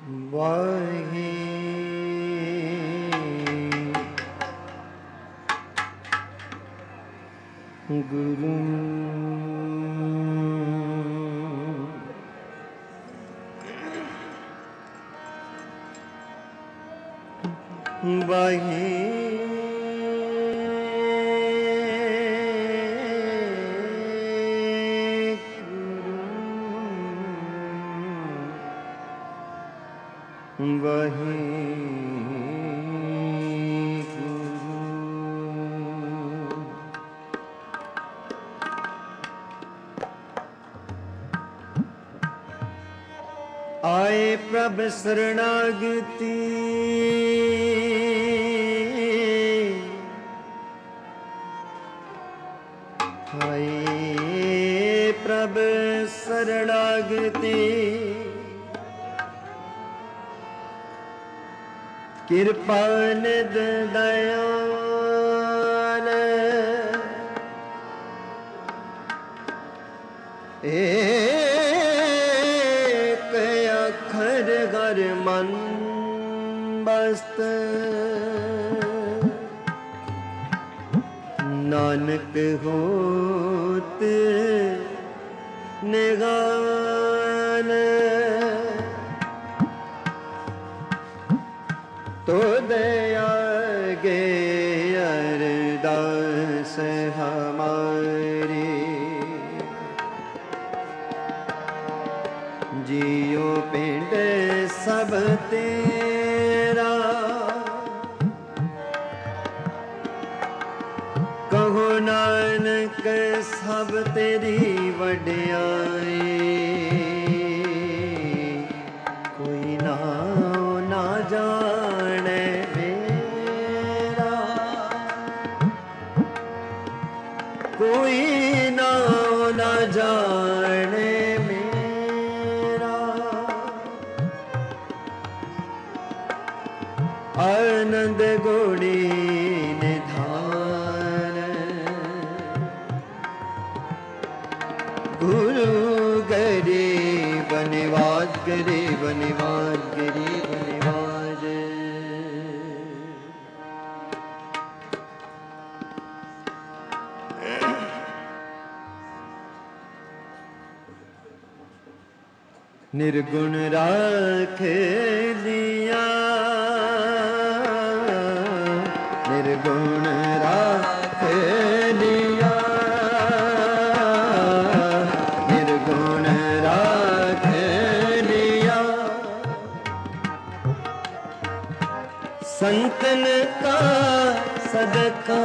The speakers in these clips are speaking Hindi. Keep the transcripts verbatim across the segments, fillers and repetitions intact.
वाहे गुरु वाहे वही आए प्रभ शरणागति आए प्रभ शरणागति कृपा निध दयाल एक अखर घर मन बस्त नानक होत निगान तो दयागे अरदास हमारी जियो पिंड सब तेरा कहो नानक सब तेरी वड्याई कोई ना ना जाने मेरा कोई ना ना जाने मेरा आनंद गुणी निधान गुरु गरीब निवाज गरीब निवाज गरीब निवाज निर्गुण राख लिया निर्गुण राख लिया निर्गुण राख लिया संतन का सदका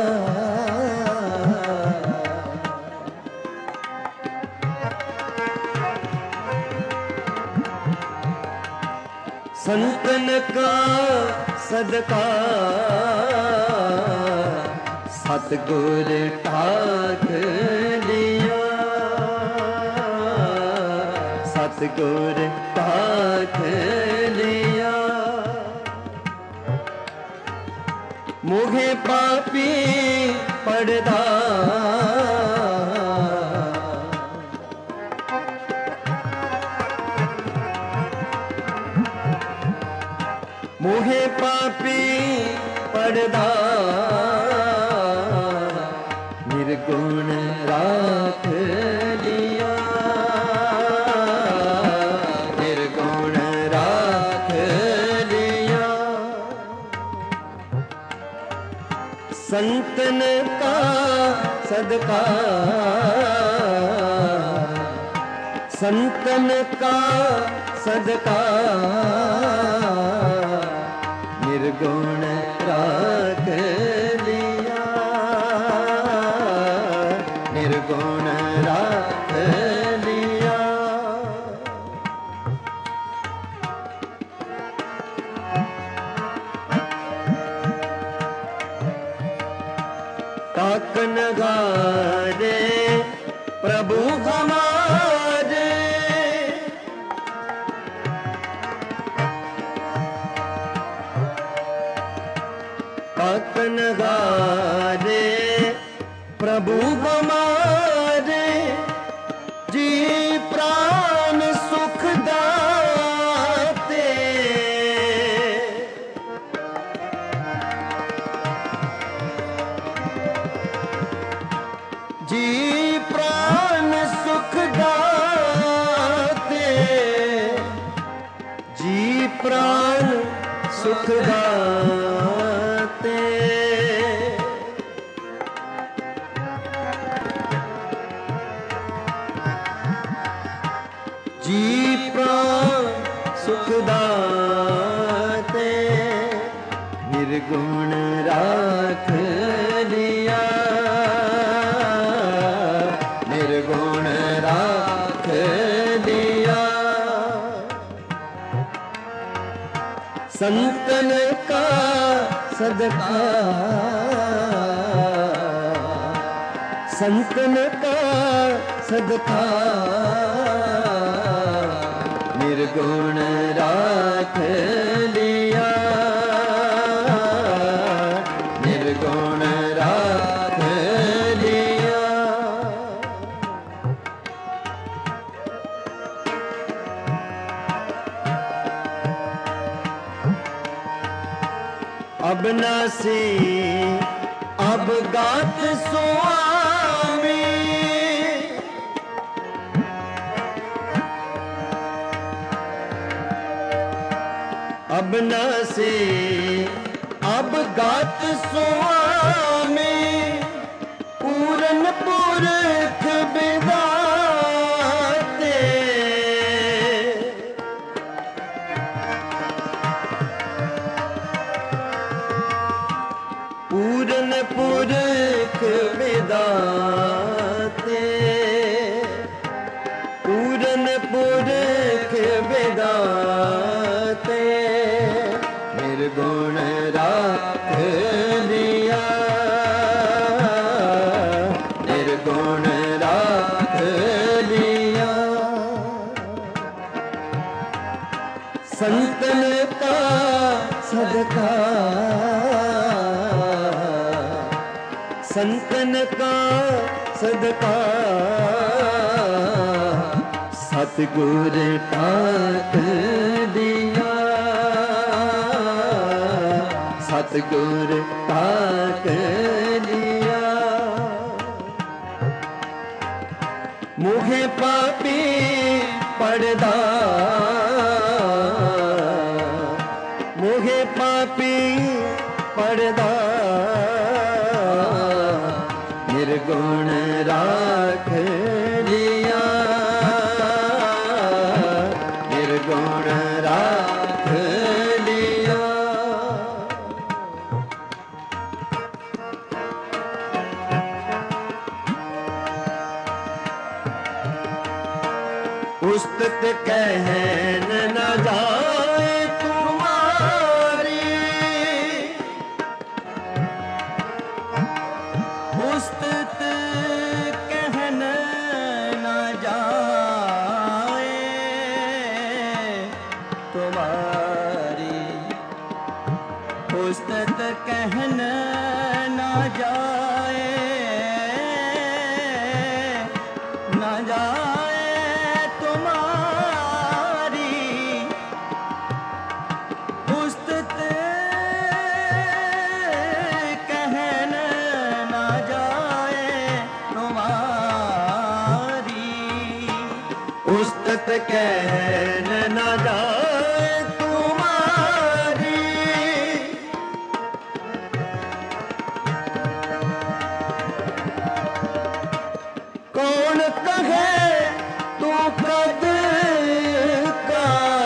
संतन का सदका सतगुर ठाक लिया सतगुर ठाक लिया मुझे पापी पड़दा मुहे पापी पड़दा निर्गुण राख लिया निर्गुण राख लिया संतन का सदका संतन का सदका निर्गुण राख लिया निर्गुण राख लिया ताकन गारे प्रभु हमारे ताकन गारे प्रभु हमारे जी प्राण सुख दाते दाते जी प्राण सुख दाते निर्गुण राख लिया निर्गुण राख लिया संतन का सदका संतन का सदका निर्गुण राख लिया निर्गुण राख लिया अब नासी अब गात स्वामी अब नासी अब गात स्वामी पूरन पुरख बिदाते पूरन पुरख बिदाते पूरन पुरख बिदाते निर्गुण राख लिया निर्गुण राख लिया संतन का सदका संतन का सदका सतगुर टाक दिया सतगुर टाक लिया मुहे पापी पड़दा मुहे पापी पड़दा निर्गुण राख लिया निर्गुण राख लिया उस्तत कहन न जाए तुम्हारी उस्तत कहन न जाए तुम्हारी उस्तत कहन न जाए न जाए तुम्हारी उस्तत कहन न जाए तुम्हारी उस्तत कहन न जाए तुम्हारी कौन कहे तू कद का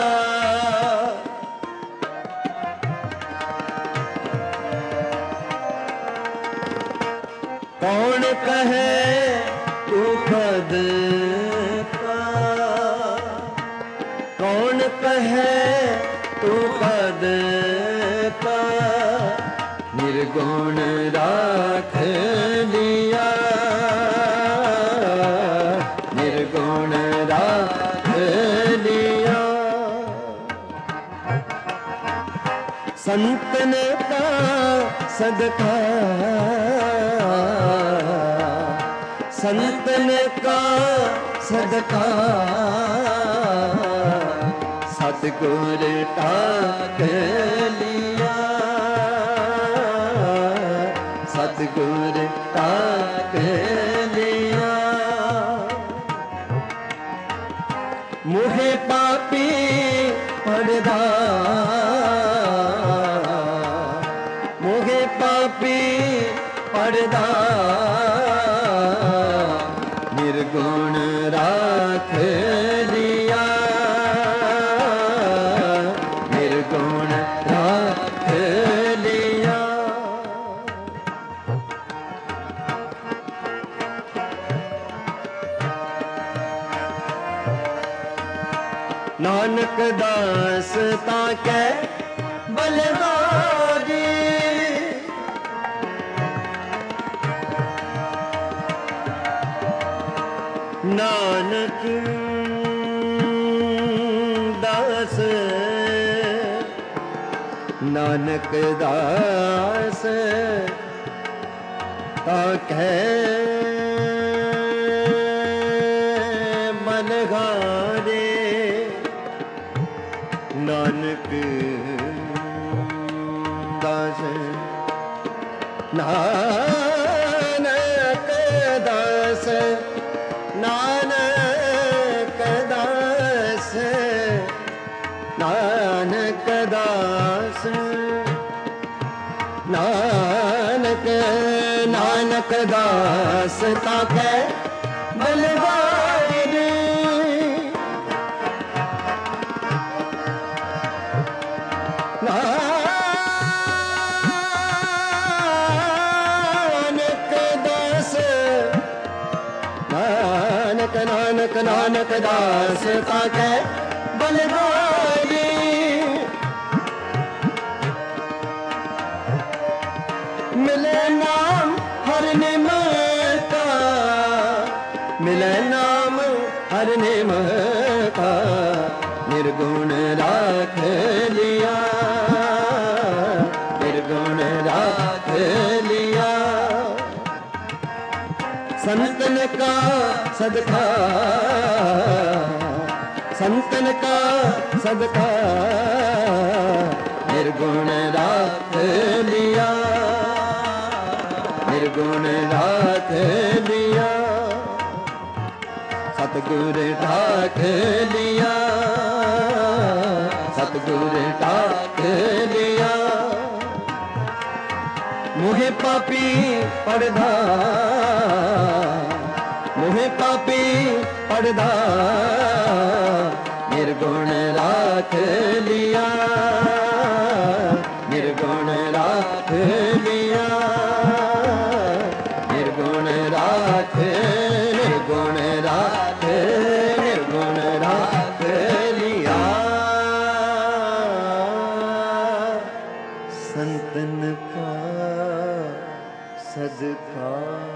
कौन कहे तू कद का कौन कहे तू कद का निर्गुण राख लिया निर्गुण राख लिया संतन का सदका संतन का सदका सतगुर टाक लिया सतगुर टाक लिया मुहे पापी पड़दा पापी पड़दा निर्गुण राख लिया, निर्गुण राख लिया। नानक दास ताकै बलदारी, नानक दास नानक दास ताकै बलगारे, नानक दास नानक दास नानक दास नानक दास नानक नानक दास ताकै बलगारे, नानक दास नानक नानक नानक दास ताकै बलगारी, मिले नाम हर निम का, मिले नाम हर निम का, निर्गुण राख लिया, निर्गुण राख लिया। संतन का सदका, संतन का सदका, निर्गुण राख लिया, निर्गुण राख लिया। सतगुर ढाक लिया, सतगुर ढाक लिया। मोहे पापी पड़दा, मोहे पापी पड़दा, निर्गुण राख लिया, निर्गुण राख लिया, निर्गुण राख, निर्गुण राख, निर्गुण राख लिया। संतन का सदका,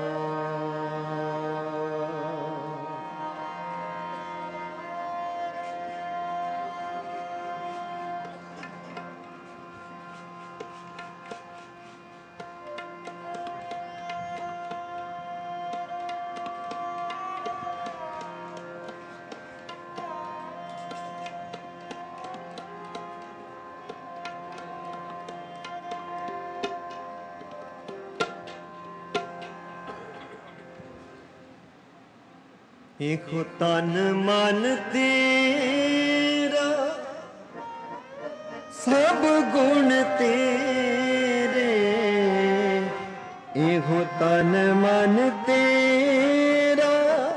एको तन मन तेरा सब गुण तेरे, एको तन मन तेरा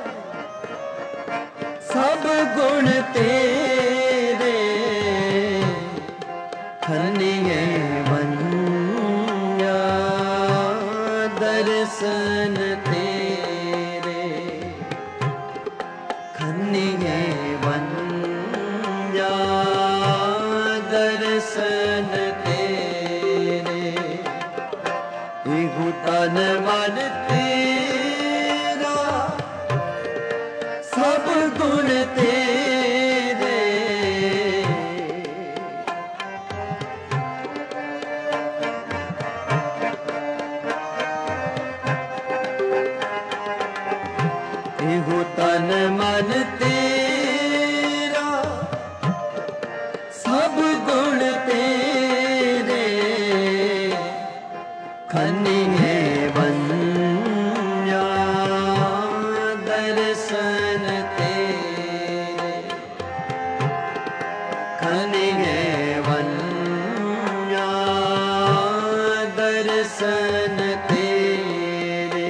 सब गुण तेरे, खनिए बनिया दर्शन तेरे, खनिए बनिया दर्शन तेरे, इहु तन मन तेरा सब गुण तेरे, इहु तन मन तेरा सब गुण तेरे, खनिए बनिया दर्शन तेरे, खनिए बनिया दर्शन दर्शन तेरे।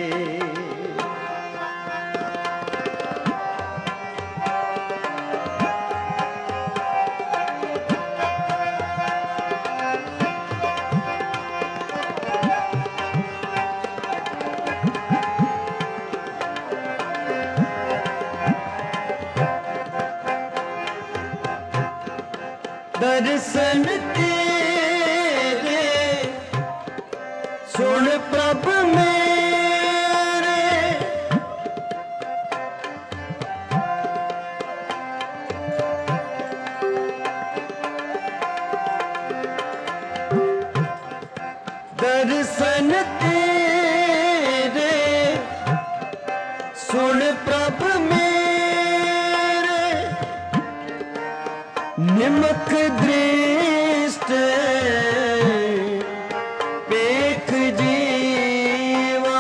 दर्शन तेरे सुन प्रभ मेरे, दर्शन तेरे सुन प्रभ मेरे, निमक दृष्ट पेख जीवा,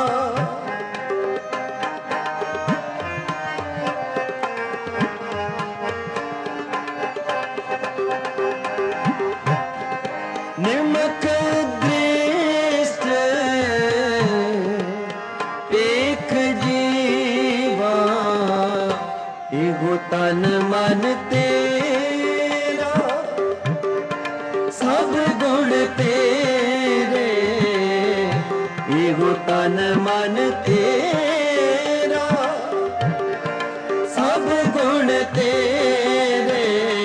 निमक दृष्ट पेख जीवा, इहो तन मन तेरा सब गुण तेरे, इहो तन मन तेरा सब गुण तेरे,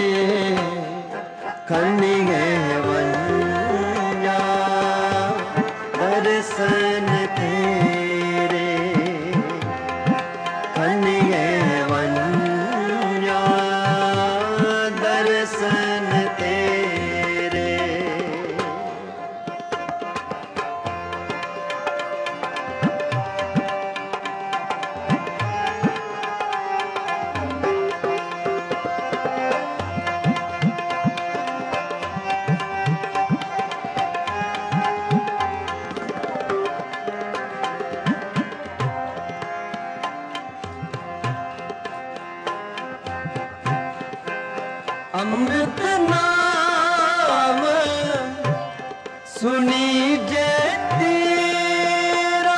खनिगे वन्या दर्शन तेरे, खनिगे वन्या दर्शन तेरे। अमृत नाम सुनी जय तेरा,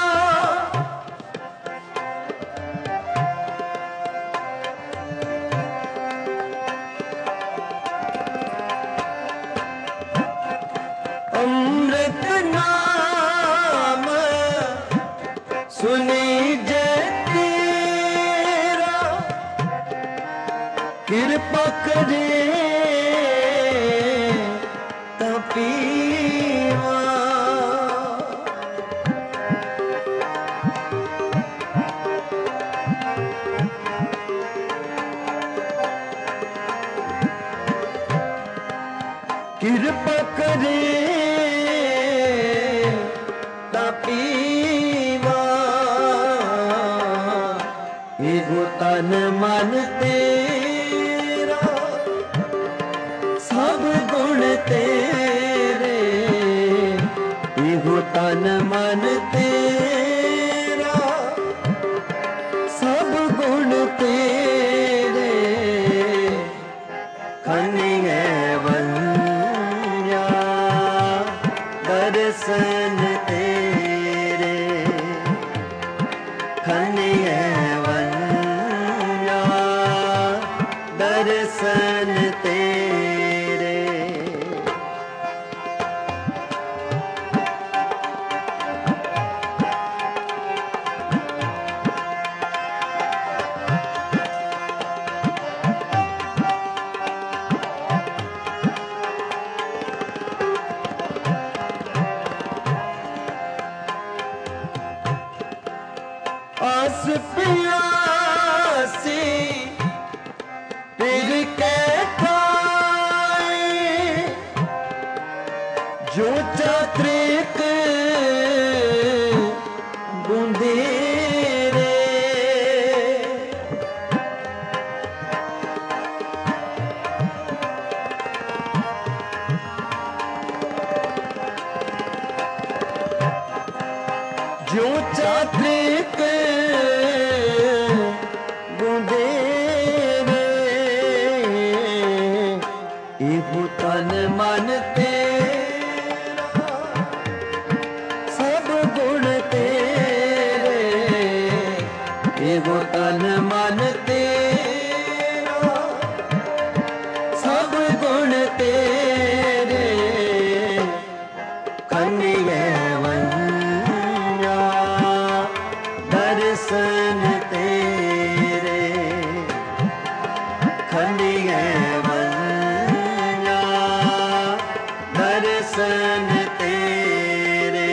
अमृत नाम सुनी जय तेरा, कृपा करे तपीवा, कृपा करे तपीवा, इहो तन मन तेरा सब गुण तेरे, इहो तन मन तेरा सब गुण तेरे, खनिगे वन्या दर्शन तेरे, खनिगे वन्या दर्शन तेरे। आस प्यासी फिर कहता जो चात्रिक बूंदे रे, जो चात्रिक बूंदे रे, इहो तन मन तेरा वन्या दर्शन तेरे खंडिए वन्या दर्शन तेरे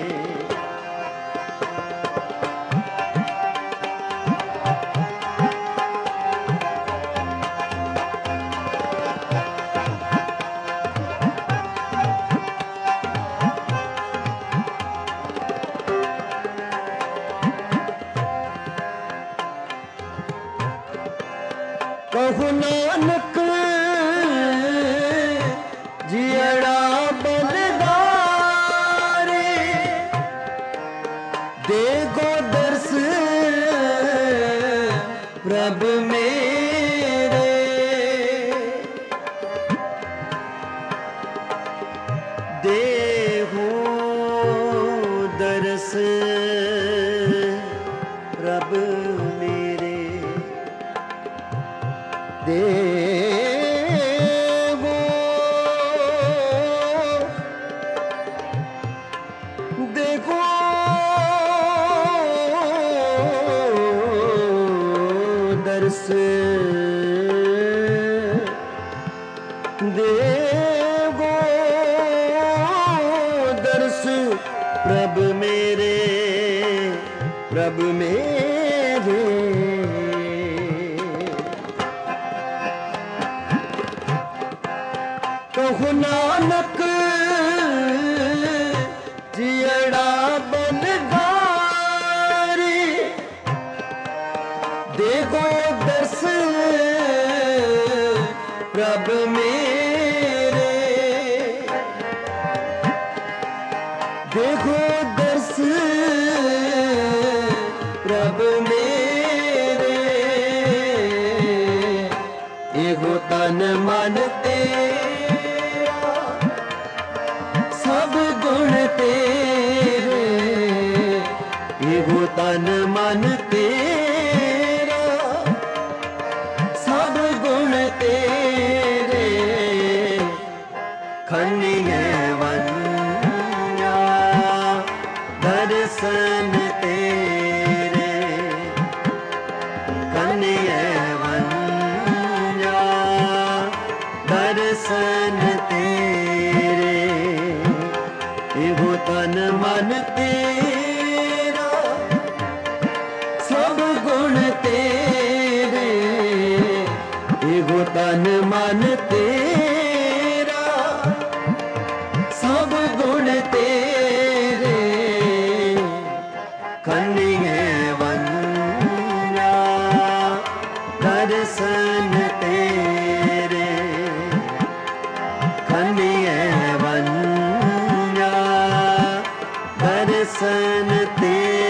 कहु नानक जियड़ा बलदारे देगो दर्श प्रभ मेरे देहो दर्श प्रभ मेरे देवो देखो दर्श देवो दर्श प्रभ मेरे प्रभ मेरे कहु नानक जियड़ा बलदारी देखो दर्श प्रभ मेरे देखो दर्श प्रभ मेरे एगो तन मन तेरा सब गुण तेरे एगो तन मन तेरा सब गुण तेरे खंडिए वन्या दर्शन तेरे खंडिए वन्या दर्शन तेरे एगो तन मन तेरा सब गुण तेरे एगो तन मन तेरा सब गुण तेरे खंडिए वन्या दर्शन तेरे खंडिए वन्या दर्शन तेरे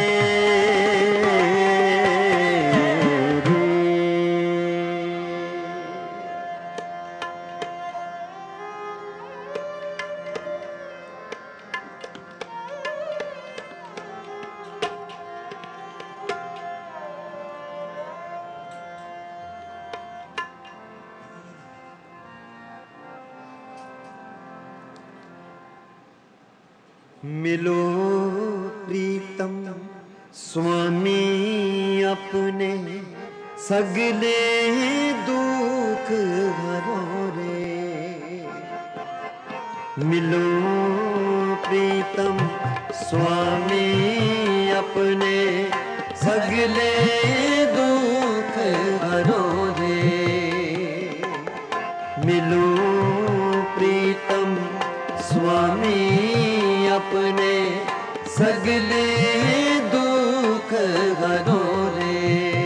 मिलो प्रीतम स्वामी अपने सगले दुख हरो रे मिलो प्रीतम स्वामी अपने सगले दुख हरो रे मिलो प्रीतम स्वामी अपने सगले दुख हरो रे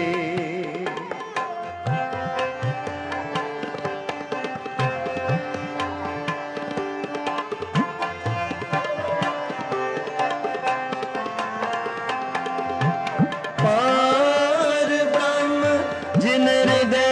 पार ब्रह्म जिन हृदय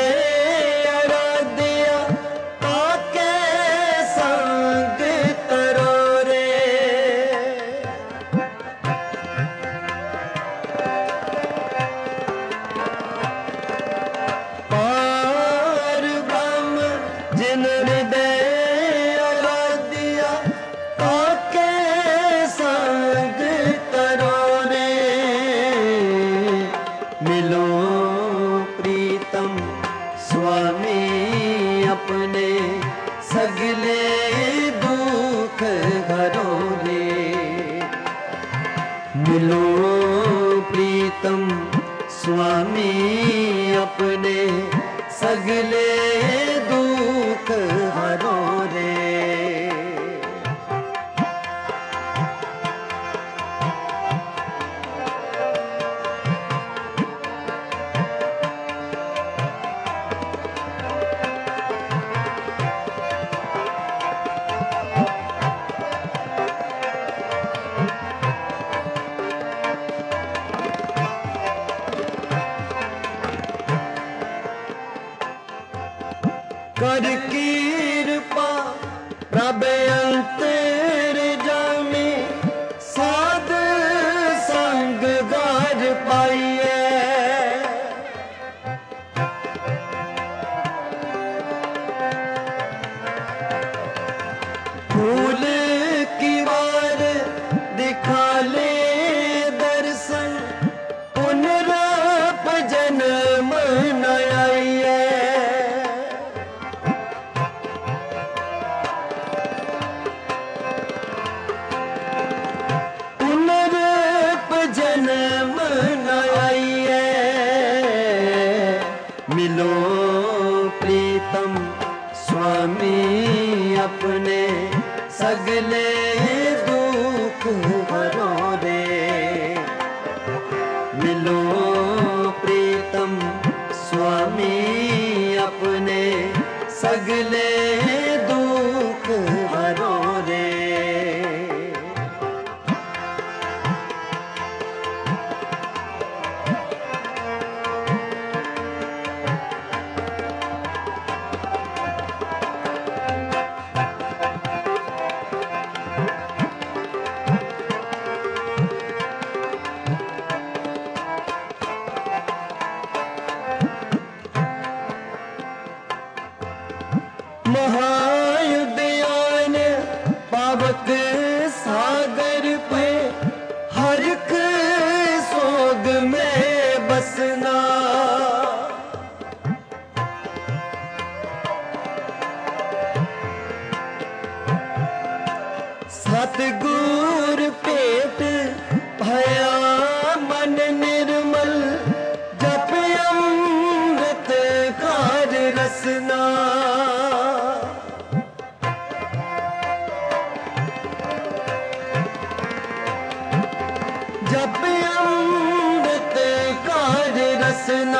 मिलो प्रीतम स्वामी अपने, सगले दुख हरो रे। कर कृपा प्रभ अंतर जामे, साध संग गार पाइए। फूल की वार दिखा ले दर्शन, पुनराप जन्म न आइए। जन्म न आइए। मिलो प्रीतम स्वामी अपने, सगले दुख हरो रे। मिलो प्रीतम स्वामी अपने, सगले दुख हरो रे। महायुद्यान पावक सागर पे, हरख सोग में बसना। सतगुर पेट भया मन निर्मल, जप अमृत कार रसना। जप अमृत कार रसना।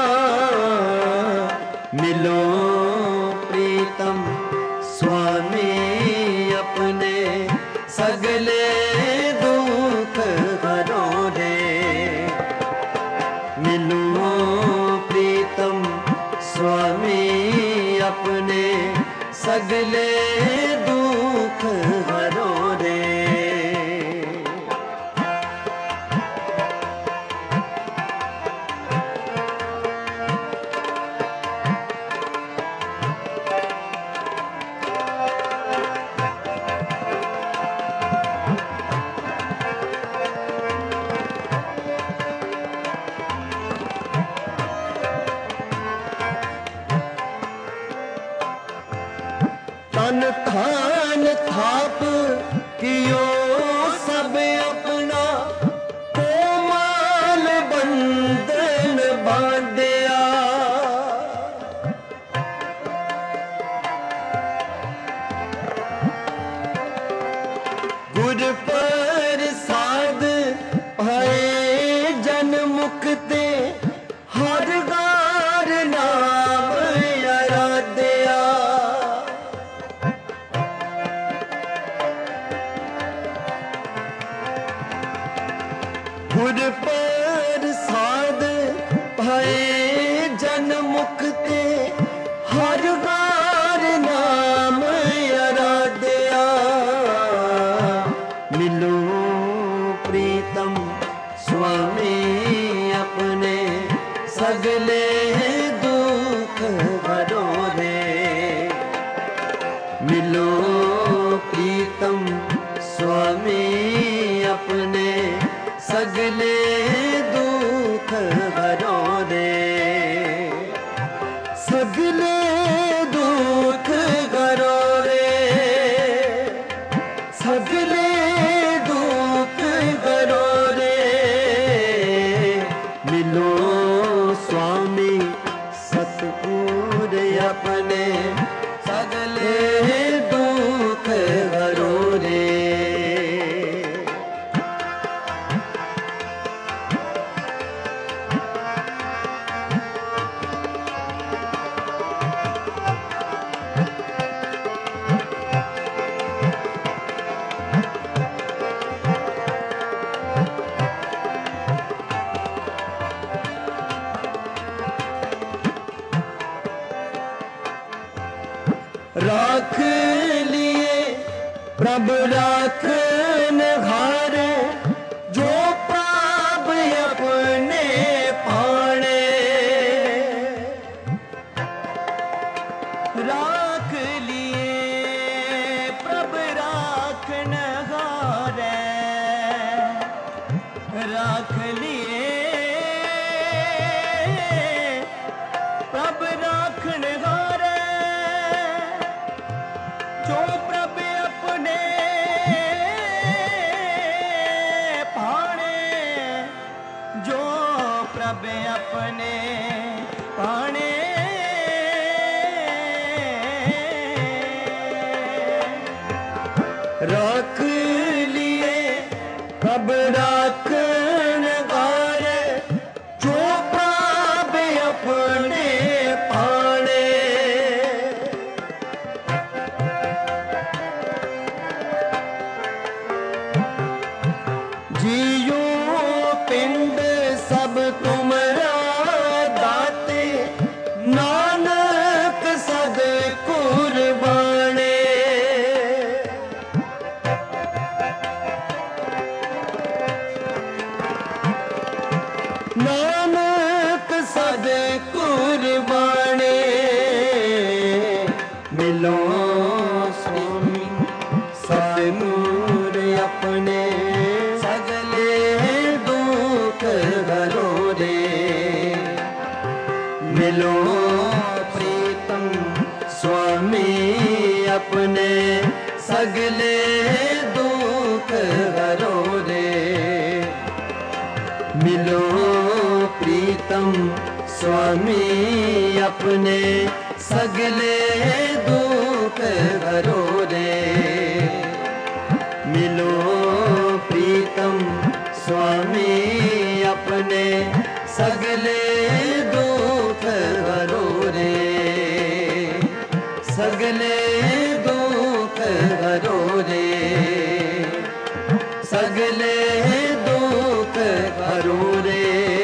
मिलो प्रीतम स्वामी अपने, सगले दुख हरो रे। मिलो प्रीतम स्वामी अपने, सगले दुख हरो रे। तन थान थाप कियो सब अपना, कोमल बंधन बांधिया। गुर प्रसाद भये जन मुक्ते, हर गार नाम आराध्या। गुर प्रसाद भये जन मुक्ते, हर गार नाम आराध्या। मिलो प्रीतम स्वामी अपने, सगले दुख हरो रे। मिलो प्रीतम स्वामी अपने, सगले दुख हरो रे। सगले दुख हरो रे। सगले दुख हरो रे। प्रभ राखन हार जो पाप अपने पाणे राख लिए प्रभ राखन हार राख लिए प्रभ राखन हार जो प्रभ अपने भाणे जो प्रभ अपने भाणे राख लिए प्रभ राखन हार जो प्रभ अपने भाणे जियो पिंड सब तुमरा दाते नानक सद कुर्बाने नानक सद कुर्बाने मिलो स्वामी सतनूर अपने सगले दुख हरो रे मिलो प्रीतम स्वामी अपने सगले दुख हरो रे मिलो प्रीतम स्वामी अपने सगले दुख हरो रे मिलो प्रीतम स्वामी अपने सगले दुख हरो रे सगले दुख हरो रे सगले दुख हरो रे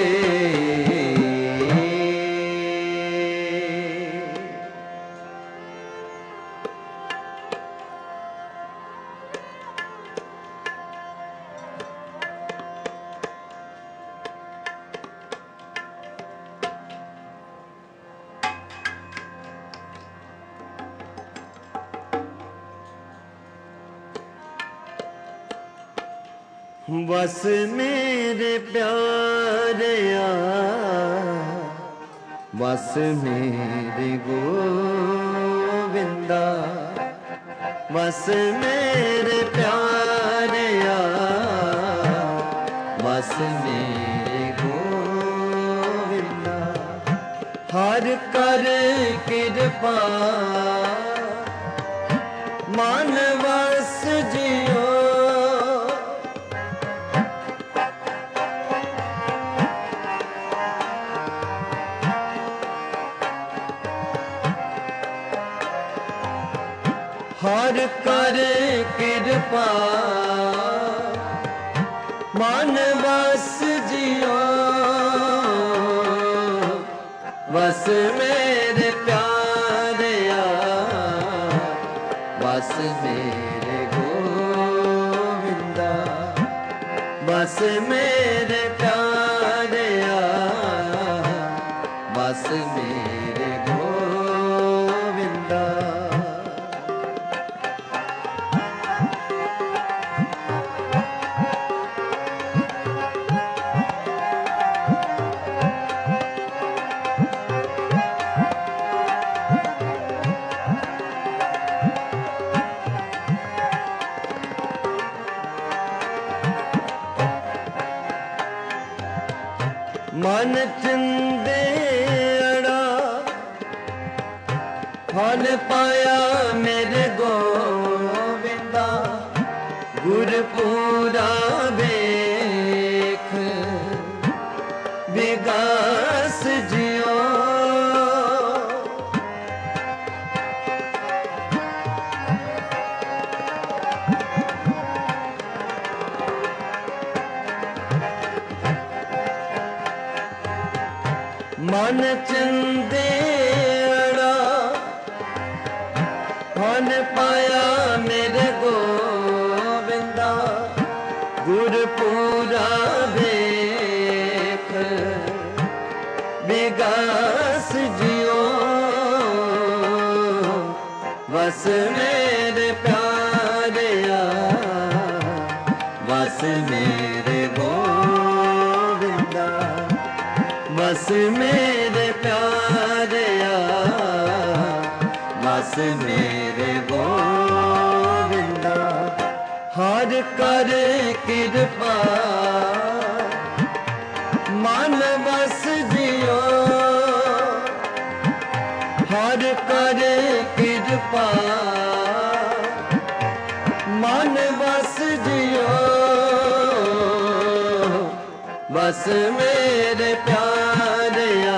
बस मेरे प्यारिया बस मेरे गोविंदा बस मेरे प्यारिया बस मेरे गोविंदा हर कर कृपा मन बस जियो हर कर कृपा मन बस जियो बस मेरे प्यारिया बस मेरे गोविंदा बस मेरे प्यारिया बस मेरे गोविंदा मन चिंदे अड़ा फल पाया मेरे गोविंदा गुरपुरा बेख विगास जियो मन चिंदे अड़ा फल पाया मेरे गो ਗੁਰਪੂਰਾ ਵੇਖ ਵਿਗਾਸ ਜਿਉ ਵਸ ਮੇਰੇ ਪਿਆਰਿਆ ਵਸ ਮੇਰੇ ਗੋਵਿੰਦਾ ਵਸ ਮੇਰੇ ਪਿਆਰਿਆ ਵਸ ਮੇਰੇ ਗੋਵਿੰਦਾ ਹਰ ਕਰ ਕਿਰਪਾ ਮਨ ਵਸ ਜਿਉ ਹਰ ਕਰ ਕਿਰਪਾ ਮਨ ਵਸ ਜਿਉ ਵਸ ਮੇਰੇ ਪਿਆਰਿਆ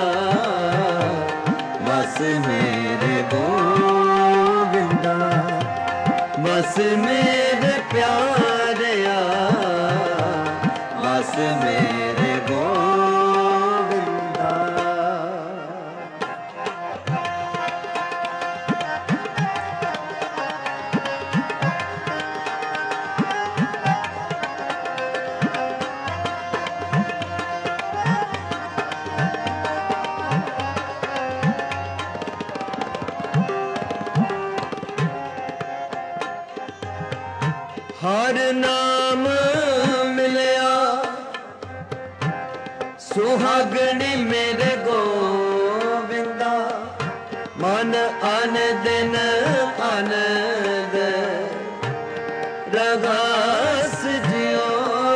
ਵਸ ਮੇਰੇ ਗੋਵਿੰਦਾ ਵਸ ਮੇਰੇ ਪਿਆਰਿਆ ਵਸ ਮੇਰੇ ਗੋਵਿੰਦਾ ਹਰ ਨਾਮ ਮਿਲਿਆ ਸੁਹਾਗਣੀ ਮੇਰੇ ਗੋਵਿੰਦਾ ਮਨ ਅਨ ਦਿਨ ਆਨੰਦ ਰਗਾਸ ਜਿਉ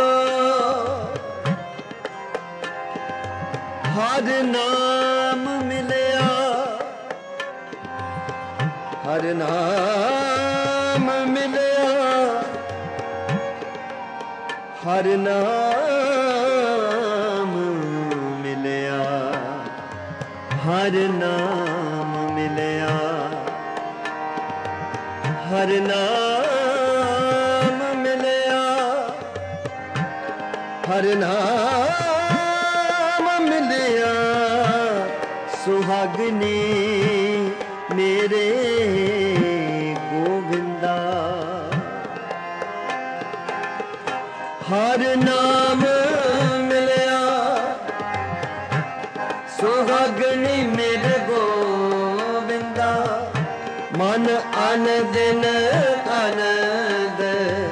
ਹਰ ਨਾਮ ਮਿਲਿਆ ਹਰ ਨਾਮ ਮਿਲਿਆ ਹਰ ਨਾਮ ਮਿਲਿਆ ਹਰ ਨਾਮ ਮਿਲਿਆ ਹਰ ਨਾਮ ਮਿਲਿਆ ਹਰ ਨਾਮ ਮਿਲਿਆ ਸੁਹਾਗਨੀ ਮੇਰੇ ਗੋਵਿੰਦਾ ਹਰ ਨਾਮ ਮਿਲਿਆ ਸੁਹਾਗਣੀ ਮੇਰੇ ਗੋਵਿੰਦਾ ਮਨ ਅਨ ਦਿਨ ਆਨੰਦ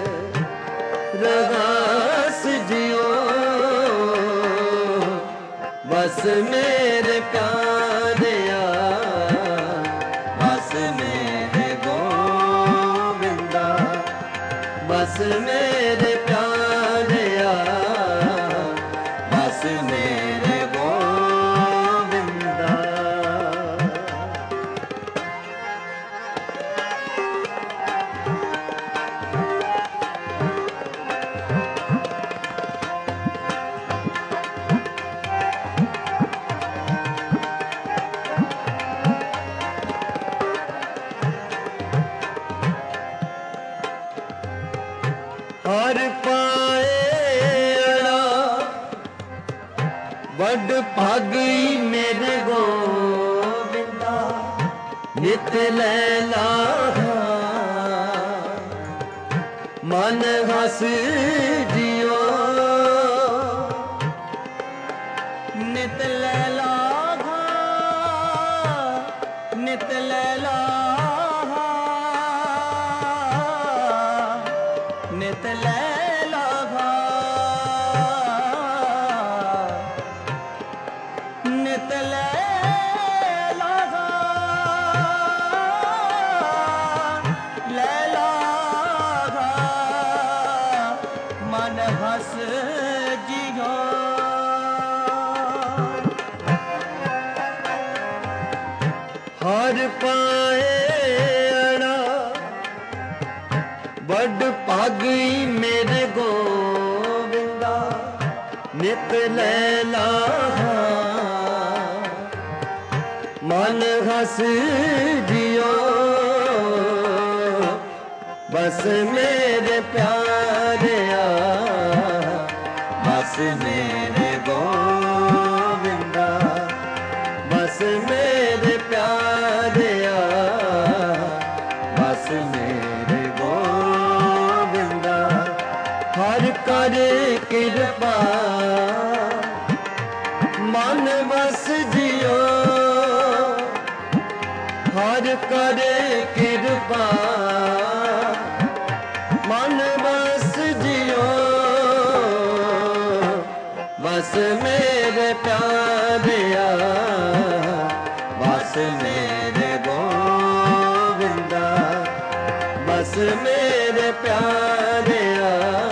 ਰਗਾਸ ਜਿਉ ਬਸ ਮੇਰੇ ਪਿਆਰਿਆ ਬਸ ਮੇਰੇ ਗੋਵਿੰਦਾ ਬਸ ਮੇਰੇ ਪਿਆਰਿਆ ਬਸ ਮੇਰੇ ਗੋਵਿੰਦਾ ਹਰ ਪਾਏੜਾ ਵੱਡ ਭਾਗੀ ਮੇਰੇ ਗੋਵਿੰਦਾ ਨਿਤ ਲੈਲਾ ਮਨ ਹਸ ਜਿਉ ਨਿਤ ਲੈਲਾ ਨਿਤ ਲੈਲਾ ਨਿਤ ਲੈਲਾ ਨਿਤ ਲੈਲਾ ਲੈਲਾ ਮਨ ਹਸ ਜਿਉ ਹਰ ਪਾਏੜਾ ਵੱਡ ਭਾਗੀ ਮੇਰੇ ਗੋਵਿੰਦਾ ਨਿਤ ਲੈਲਾ ਮਨ ਹਸ ਜਿਉ ਬਸ ਮੇਰੇ ਪਿਆਰਿਆ ਬਸ ਮੇਰੇ ਗੋਵਿੰਦਾ ਬਸ ਮੇਰੇ ਪਿਆਰਿਆ ਬਸ ਮੇਰੇ ਗੋਵਿੰਦਾ ਹਰ ਕਾ कर कृपा मन बस जियो, हर कर कृपा मन बस जियो, बस मेरे प्यारिया, बस मेरे गोविंदा, बस मेरे प्यारिया,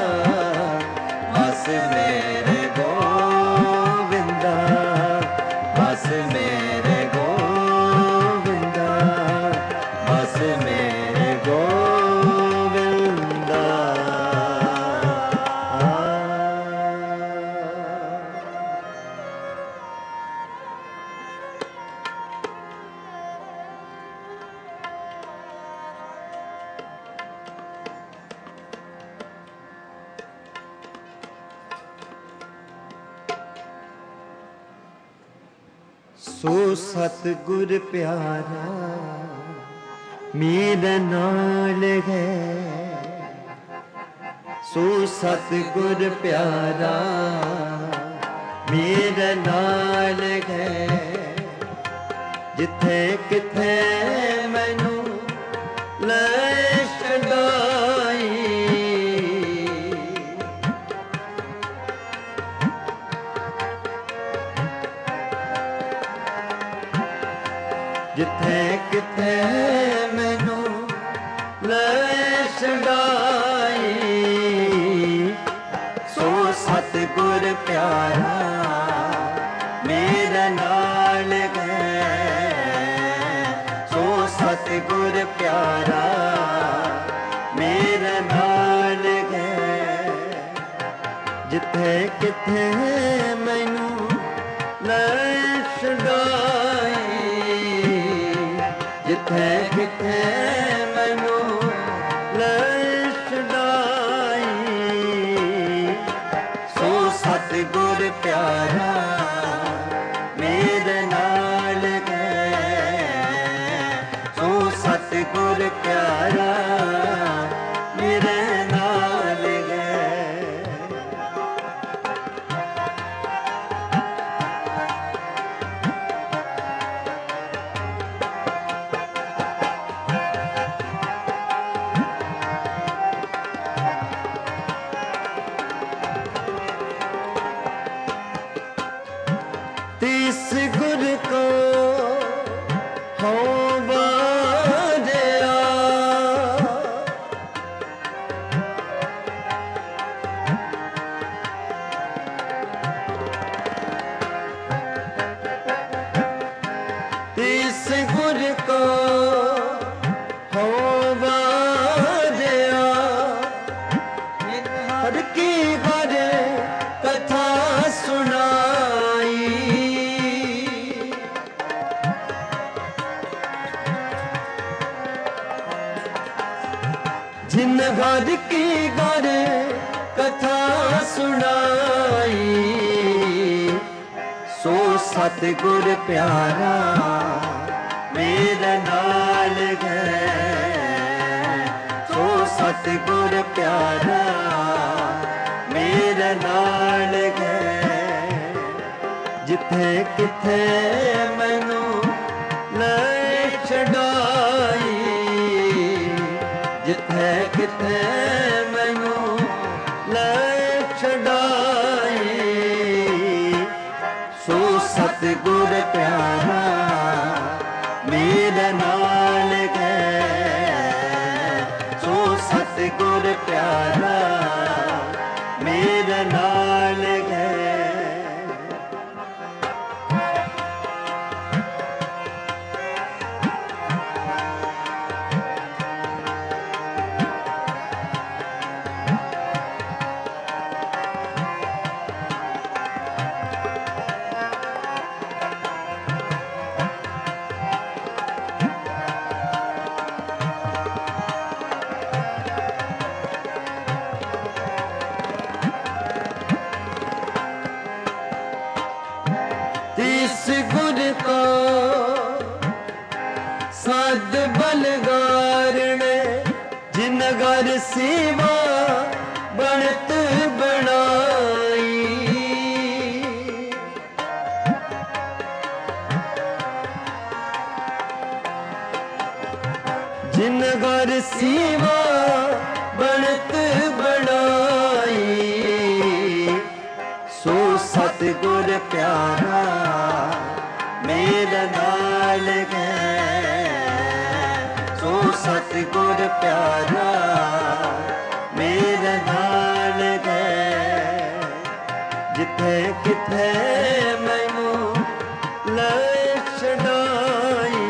बस मेरे गोविंदा, बस मेरे गोविंदा, बस मेरे गोविंदा। सो सतगुर प्यारा मेरे नाल है, सो सतगुर प्यारा मेरे नाल है, जिथे किथे मैनू ले छड़ाई, जिथे किथे मैनू ले छड़ाई, सो सतगुर प्यारा मेरे नाल है, सो सतगुर प्यारा मेरे नाल है, जिथे किथे मैनू ले छड़ाई, जिथे किथे मैनू ले छड़ाई, सो सतगुर प्यारा मेरे नाल है, सो सतगुर प्यारा मेरे नाल है। तीस गुर को हो बाजया, तीस गुर को हो बाजया, हर की हर कथा सुनाई, जिन घर की घर कथा सुनाई, सो सतगुर प्यारा मेरे नाल है, सो सतगुर प्यारा मेरे नाल है, जिथे किथे मैनू ले छड़ाई, जिथे किथे मैनू ले छड़ाई, सो सतगुर प्यारा मेरे नाल है, सो सतगुर प्यारा मेरे नाल है। तीस गुर को सद बलगार ने जिन घर सीवा बनत बना सतगुर प्यारा मेरा नाल है, सो सतगुर प्यारा मेरा नाल है। जिथे किथे मैनू ले छड़ाई,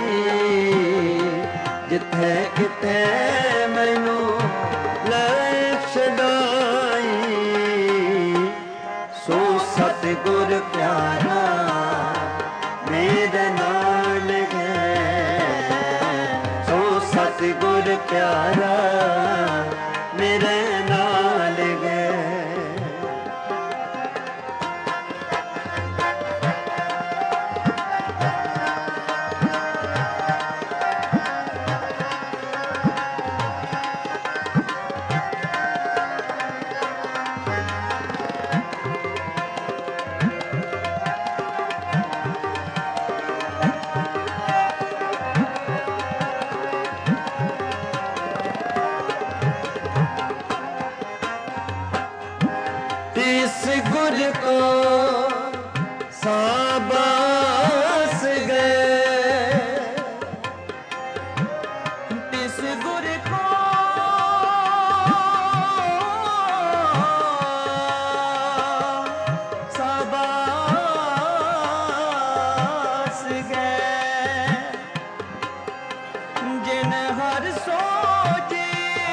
जिथे किथे मैनू ले छड़ाई, सो सतगुर प्यारा मेरे नाल है, सो सतगुर प्यारा मेरे नाल है। इस गुर को साबास गए, इस गुर को साबास गए, जिन हर सोजी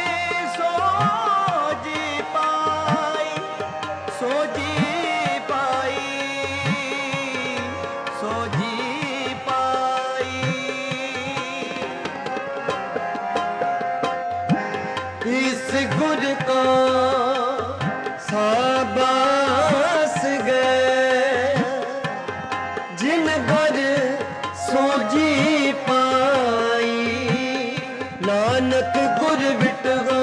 सोजी पाई, सोजी पाई, सोजी पाई। इस गुर को साबास गए, जिन गुर सोजी पाई, नानक गुर बिट गो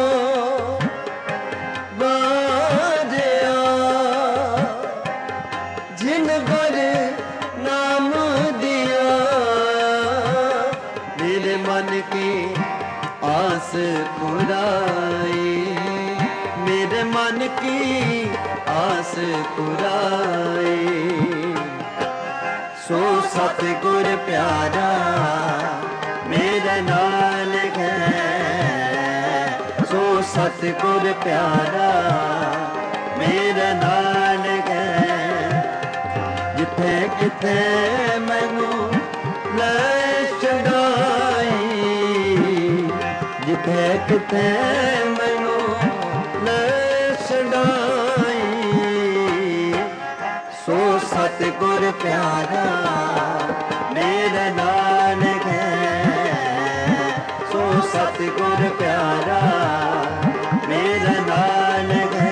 जिन गुर नाम दिया, मेरे मन की आस पुराई, मेरे मन की आस पुराई। सो सतगुर प्यारा मेरा नाल है, सो सतगुर प्यारा मेरा नाल है। जिथे किथे मैनू ले छड़ाई, जिथे किथे मैनू ले छड़ाई, सो सतगुर प्यारा मेरा नाल है, सो सतगुर प्यारा मेरा नाल है,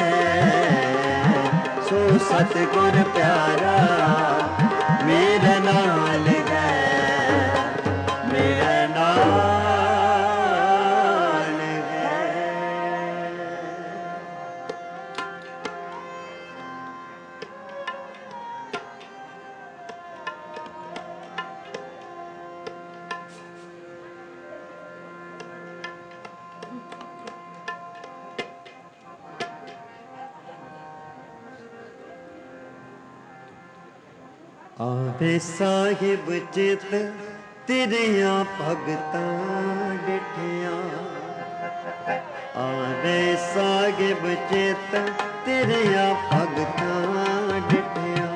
सो सतगुर प्यारा मेरा नाल है, मेरा नाल है। आवे साहिब चित तेरिया भगतां डिठिया, आवे साहिब चित तेरिया भगतां डिठिया,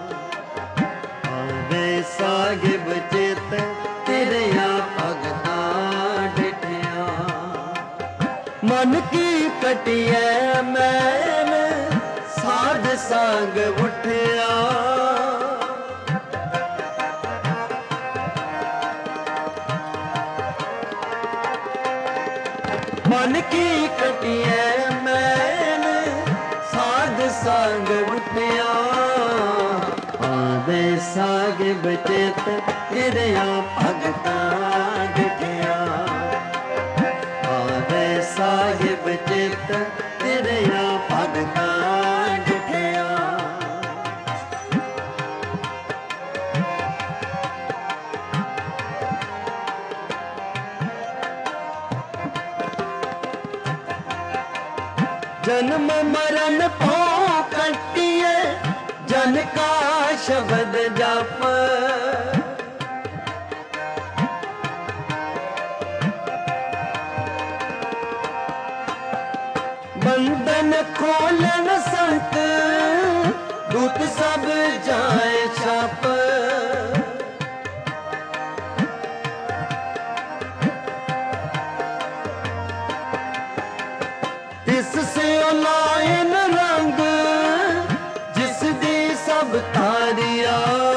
आवे साहिब चित तेरिया भगतां डिठिया। मन की कटिया मैंने साध संग उठिया, मन की कटिए मैंने साध संग उठिया, आवे साहिब चित तेरिया भगतां डिठिया, आवे साहिब चित तेरिया भगतां डिठिया। जन्म मरण पो कटिए जन का शब्द जप बंधन खोलन संत दूत सब जाए छप तिससे लाइन रंग जिस दी सब तारिया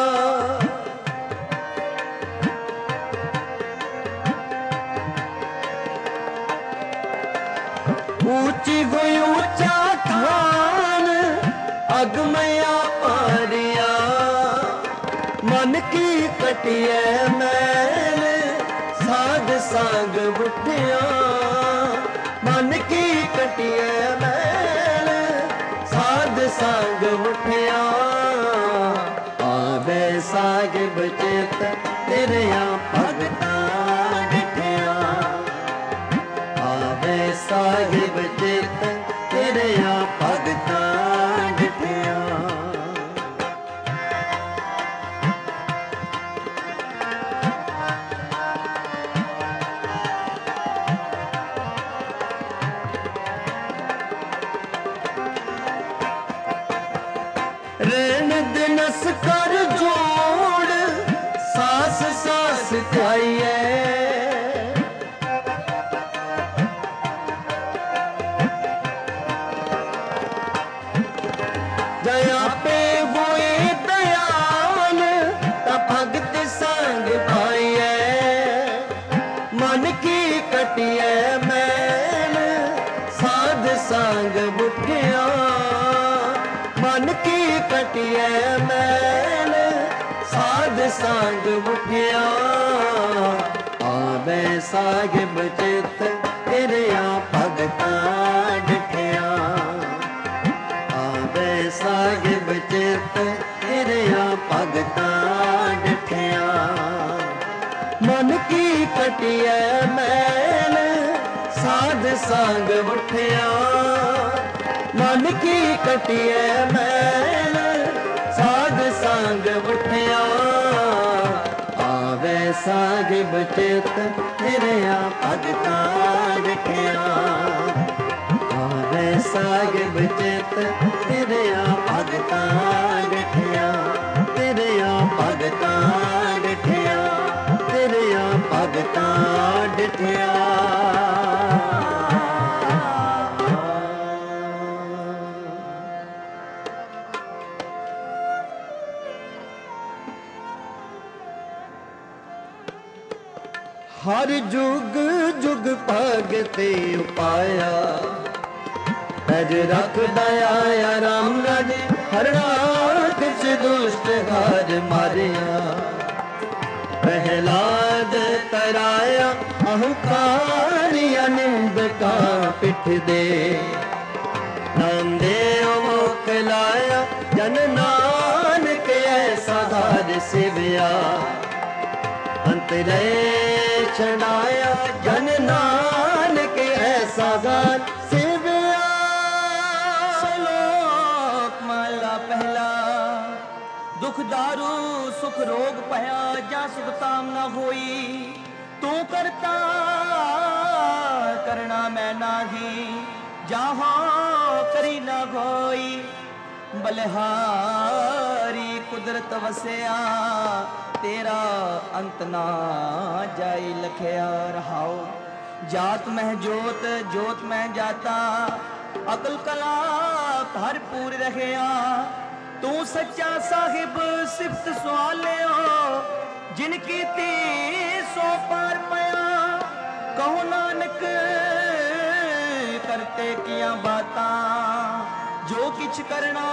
ऊंची हुई ऊंचा थान अगमया पारिया मन की कटिया मैल साग साग बुठिया मन की कटिया मैल साग साग बुठिया आवे साग बचेत तेरे भगता डिठिया आवे साहिब चित तेरे भगता डिठिया रेन दिनस कर जोड़ सास सास खाइए जया पे हुए दयाल भगत संग पाइए मन की कटिए मैल साध संग बुठिया मन की कटिए मैल साध संग बुठिया आवे साहिब चित तेरे भगता डिठिया साहिब चित तेरे भगता डिठिया मन की कटिया मैल साध संग बुठिया मन की कटिया मैल साध संग बुठिया आवे साहिब चित तेरे भगता डिठिया आवे साहिब चित तेरे भगता डिठिया तेरे भगता डिठिया तेरे भगता डिठिया हर जुग जुग भगते उपाया हर रख दया राम राजे हर राख दुष्ट घर मारिया प्रहलाद तराया अहंकारिया निंद का पिठ दे नामदेव मोकलाया जन नानक ऐसा धार सिवया अंतरे छड़ाया जन नानक ऐसा धार सिवया। श्लोक माला पहला दुख दारू सुख रोग पया जा सुख ताम न होई तू करता करना मैं नाही जहाँ करी न होई बलिहारी कुदरत वसया तेरा अंत ना जाई लखया रहाओ जात मह जोत जोत मह जाता अकल कला भरपूर रहया तू सच्चा साहिब सिफत सवालियो जिनकी ती सो पार पया कहो नानक करते किया बाता जो किछ करना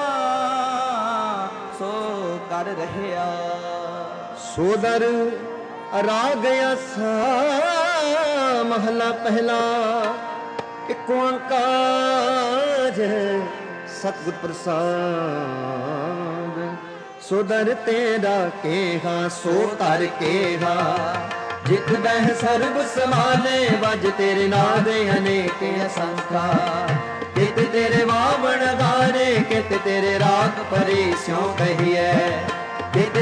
सो कर रहया। सोदर रा गया सा महला पहला एक ओंकार सतगुर प्रसाद सोदर तेरा केहा सो तर केहा जित बह सर्ब समाने वज तेरे नादे अनेक असंखा कित तेरे वावण गारे कित तेरे राग परे स्यों कहिए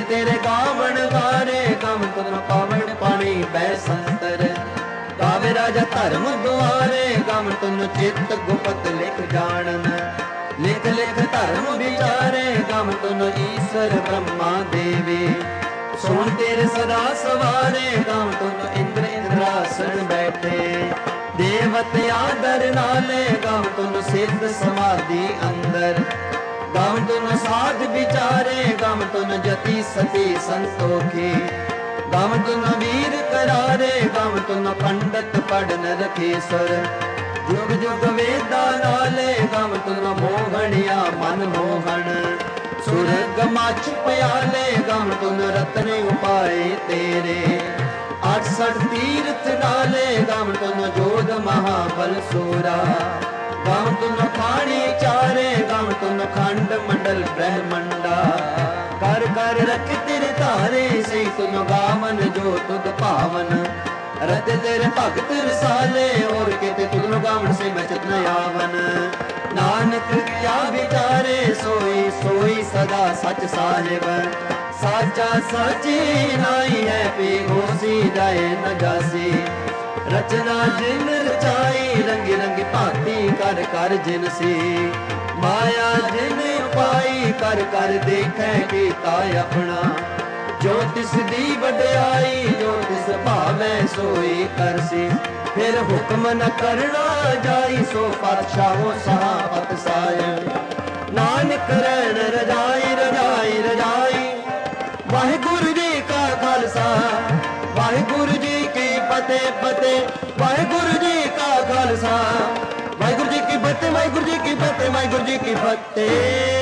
तेरे गावण गारे गम तुन पावण पानी बैसंतर गावे राजा धर्म दुआरे गम तुन चित्त गुपत लिख जानन लिख लिख धर्म विचारे गम तुन ईश्वर ब्रह्मा देवी सुन तेरे सदा सवारे गम तुन इंद्र इंद्रासन बैठे देवत आदर नाले गम तुन सिद्ध समाधि अंदर गम तुन साध विचारे गम तुन जति सती संतोखी गम तुन वीर करारे गम तुन पंडित पढ़न रखेश्वर जुग जुग वेदा नाले गम तुन मोहनिया मन मोहन सुरग माछ प्याले गम तुन रतन उपाय तेरे अठसठ तीर्थ नाले गम तुन जोध महाबल सूरा गम तुन खाणी चारे गम तुन खंड मंडल ब्रह्मंडा कर कर रख तेरे तारे से तुन गावन जो तुद पावन रत तेरे भगत रसाले और केते तुन गावन से बचत न आवन नानक क्या विचारे सोई सोई सदा सच साहिब साचा साची नाई है पी होसी जाए न जासी रचना जिन रचाई रंगी रंगी भांति कर कर जिन सी माया जिन पाई कर कर देखे कीता अपना जो तिस दी वड्याई जो तिस भावे सोई करसी फिर हुक्म न करना जाई सो पातशाहो सहापत सायन नानक रहन रजाई रजाई रजाई वाहिगुरु जी का खालसा वाहिगुरु जी की फतेह फतेह वाहिगुरु जी का खालसा वाहिगुरु जी की फतेह वाहिगुरु जी की फतेह वाहिगुरु जी की फतेह।